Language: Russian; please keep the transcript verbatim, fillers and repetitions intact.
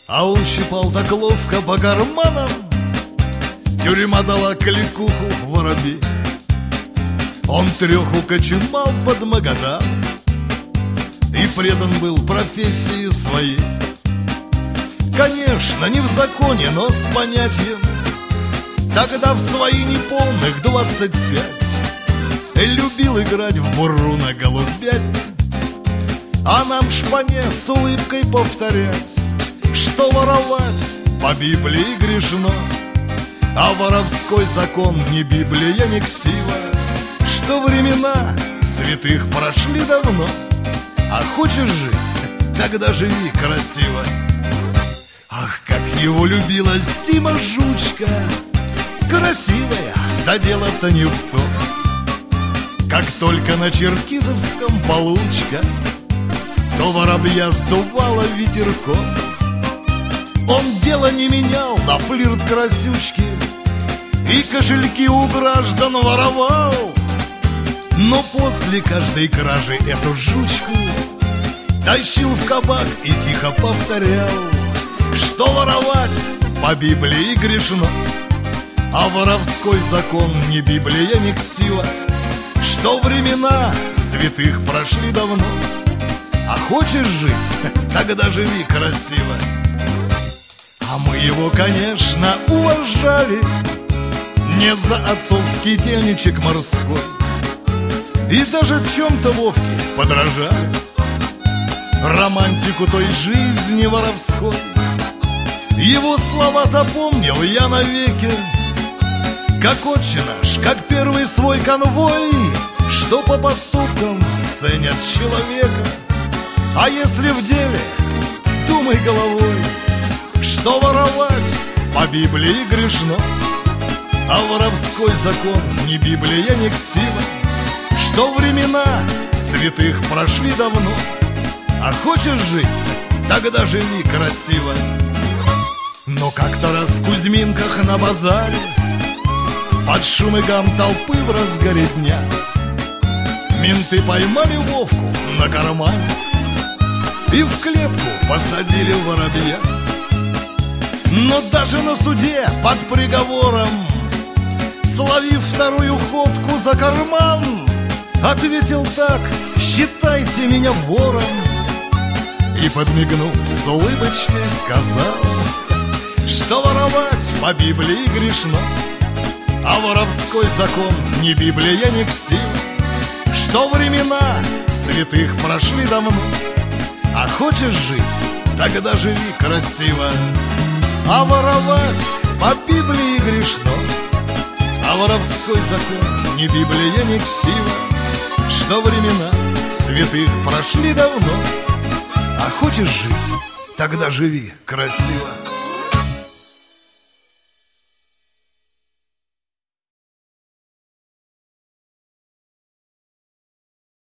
А он щипал так ловко по карманам. Тюрьма дала кликуху воробей. Он треху кочумал под Магадан и предан был профессии своей. Конечно, не в законе, но с понятием. Тогда в свои неполных двадцать пять любил играть в буру на голубятне. А нам шпане с улыбкой повторять, что воровать по Библии грешно. А воровской закон ни Библия, ни ксива, что времена святых прошли давно. А хочешь жить, тогда живи красиво. Ах, как его любила Сима Жучка, красивая, да дело-то не в том. Как только на Черкизовском получка, то воробья сдувало ветерком. Он дело не менял на флирт красючки и кошельки у граждан воровал. Но после каждой кражи эту жучку тащил в кабак и тихо повторял, что воровать по Библии грешно. А воровской закон ни Библия, ни ксива, что времена святых прошли давно. А хочешь жить, тогда живи красиво. А мы его, конечно, уважали не за отцовский тельничек морской, и даже в чем-то Вовке подражали, романтику той жизни воровской. Его слова запомнил я навеки, как отче наш, как первый свой конвой, что по поступкам ценят человека. А если в деле, думай головой, что воровать по Библии грешно. А воровской закон ни Библия, ни ксива, что времена святых прошли давно. А хочешь жить, тогда живи красиво. Но как-то раз в Кузьминках на базаре, под шум и гам толпы в разгаре дня, менты поймали Вовку на кармане и в клетку посадили воробья. Но даже на суде под приговором, словив вторую ходку за карман, ответил так: считайте меня вором. И, подмигнув с улыбочкой, сказал, что воровать по Библии грешно. А воровской закон ни Библия, ни ксива, что времена святых прошли давно. А хочешь жить, тогда живи красиво. А воровать по Библии грешно. А воровской закон ни Библия, ни ксива, что времена святых прошли давно. А хочешь жить, тогда живи красиво.